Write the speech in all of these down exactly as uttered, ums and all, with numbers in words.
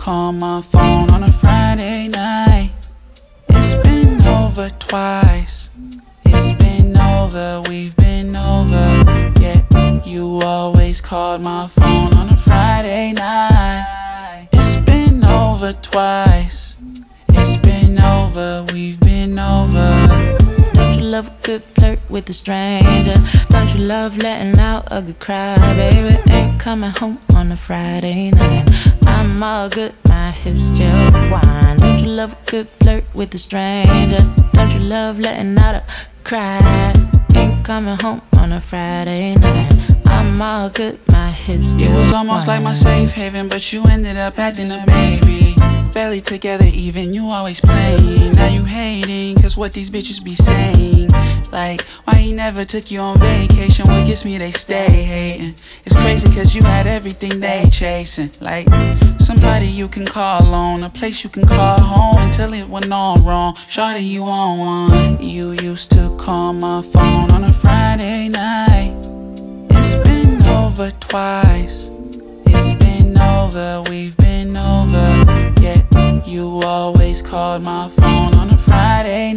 call my phone on a Friday night. It's been over twice. It's been over, we've been over. Yet you always called my phone on a Friday night. It's been over twice. It's been over, we've been over. Don't you love a good flirt with a stranger? Don't you love letting out a good cry, baby? Ain't coming home on a Friday night. I'm all good, my hips still whine. Don't you love a good flirt with a stranger? Don't you love letting out a cry? Ain't coming home on a Friday night. I'm all good, my hips still whine. It was almost like my safe haven, but you ended up acting a baby. Barely together even, you always playing. Now you hating, cause what these bitches be saying. Like, why he never took you on vacation? What gets me, they stay hating. It's crazy cause you had everything they chasing. Like, somebody you can call on, a place you can call home until it went all wrong. Shawty, you on one. You used to call my phone on a Friday night. It's been over twice. It's been over, we've been over. Yet you always called my phone on a Friday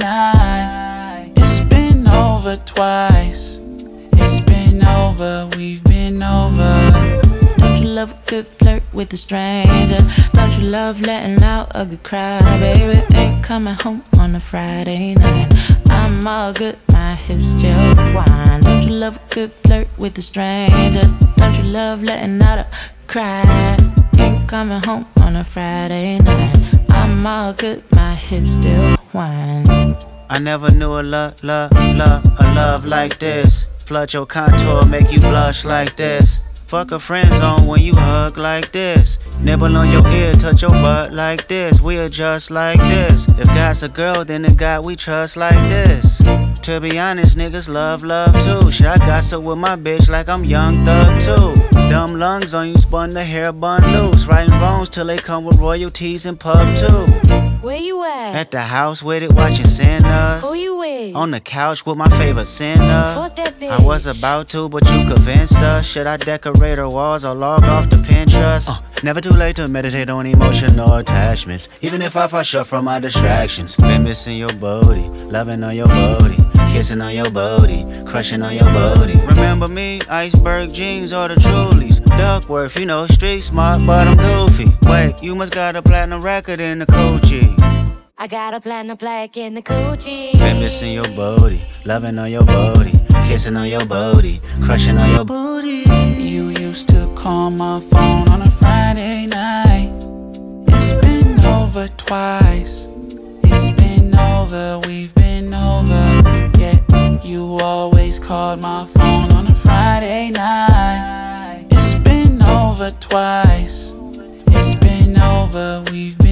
night. It's been over twice. It's been over, we've been over. Don't you love a good flirt with a stranger? Don't you love letting out a good cry, baby? Ain't coming home on a Friday night. I'm all good, my hips still whine. Don't you love a good flirt with a stranger? Don't you love letting out a cry? Ain't coming home on a Friday night. I'm all good, my hips still whine. I never knew a love, love, love, a love like this. Flood your contour, make you blush like this. Fuck a friend zone when you hug like this. Nibble on your ear, touch your butt like this. We adjust like this. If God's a girl, then the God we trust like this. To be honest, niggas love love too. Shit, I gossip with my bitch like I'm Young Thug too. Dumb lungs on you, spun the hair bun loose. Writing wrongs till they come with royalties and pub too. Where you at? At the house with it, watching Sinners. Who you with? On the couch with my favorite sinner. Fuck that bitch. I was about to, but you convinced us. Should I decorate her walls or log off to Pinterest? Uh, never too late to meditate on emotional attachments. Even if I fall short from my distractions. Been missing your booty, loving on your booty, kissing on your booty, crushing on your booty. Remember me? Iceberg jeans or the Trulies. Duckworth, you know, street smart, but I'm goofy. Wait, you must got a platinum record in the coochie. I got a platinum plaque in the coochie. Been missing your booty, loving on your booty, kissing on your booty, crushing on your booty. You used to call my phone on a Friday night. It's been over twice. It's been over, we've been over. Yet you always called my phone on a Friday night. It's been over twice. It's been over, we've